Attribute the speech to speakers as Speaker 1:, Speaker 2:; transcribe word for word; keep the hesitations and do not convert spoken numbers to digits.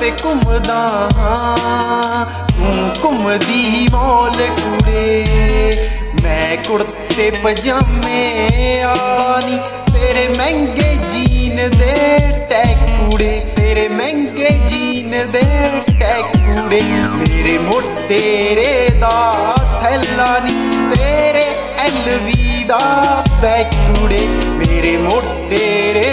Speaker 1: ते घुमदा हां तू घुमदी मॉल कुड़े। मैं कुर्ते पजामे आनी तेरे महंगे जीन दे टैकुड़े, तेरे महंगे जीन दे टैकुड़े। मेरे मोटेरे दा थैला नी तेरे एल वी दा बैकुड़े, मेरे मोटेरे